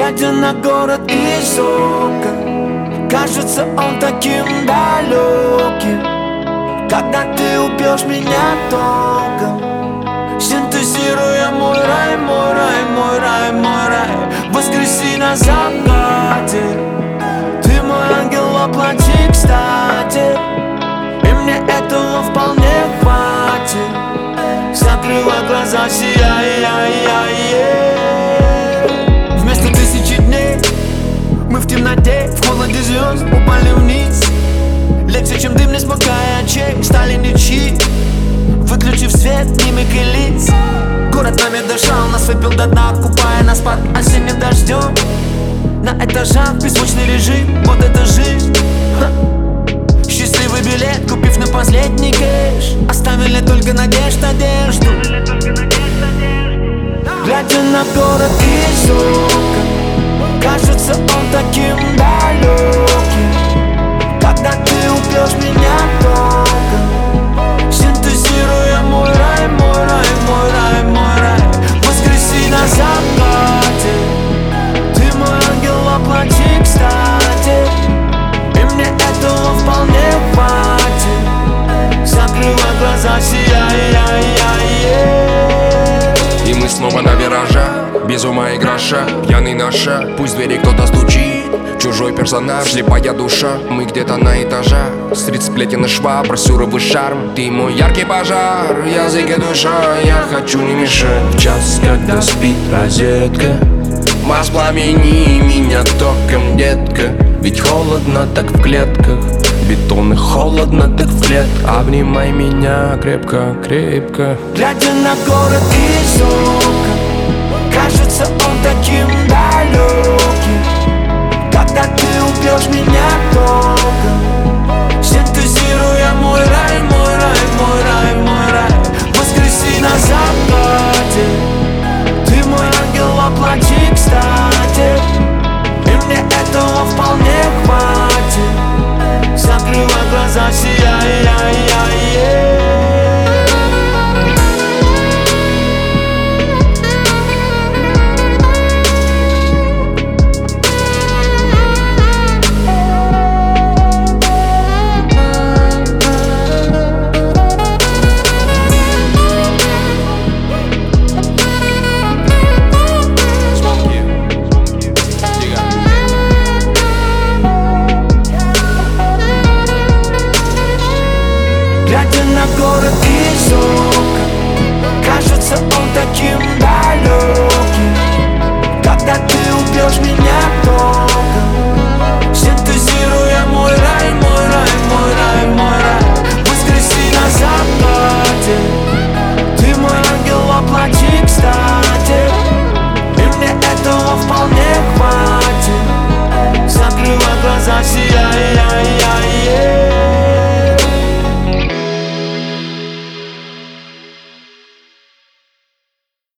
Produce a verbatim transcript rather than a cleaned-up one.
Глядя на город из окон, кажется он таким далеким. Когда ты убьешь меня током, синтезируя мой рай, мой рай, мой рай, мой рай, воскреси на закате. Ты мой ангел, воплоти кстати, и мне этого вполне хватит. Закрыла глаза, сияй, яй, яй, яй. Вместо тысячи дней мы в темноте, в холоде звезд упали вниз. Легче, чем дым, не смыкая очей, стали ничьи. Выключив свет, мимик и лиц. Город нами дышал, нас выпил до дна, купая нас под осенним дождем. На этажах беззвучный режим, вот это жизнь. Ха. Счастливый билет, купив на последний кэш, оставили только надежд, одежду. Глядя на город из окон, кажется он таким далеким. Когда ты убьешь меня током, синтезируя мой рай, мой рай, мой рай, мой рай, воскреси на закате. Ты мой ангел, воплоти кстати, и мне этого вполне хватит. Закрыла глаза, сияй, яй, яй, яй. И мы снова на виражах, без ума и гроша, пьяный на шаг, пусть в двери кто-то стучит. Чужой персонаж, слепая душа, мы где-то на этажах. Стрит сплетен и шва, бросюровый шарм. Ты мой яркий пожар, язык и душа, я хочу не мешать. В час, когда спит розетка, воспламени меня током, детка. ведь холодно так в клетках, бетон и холодно так в клетках. Обнимай меня крепко, крепко. Глядя на город из окон, кажется он таким далеким. Когда ты убьешь меня током, синтезируя мой рай, мой рай, мой рай, мой рай, воскреси на закате. Ты мой ангел, воплоти кстати, и мне этого вполне хватит. Закрыла глаза, сияй, яй, яй, яй. Глядя на город из окон, кажется он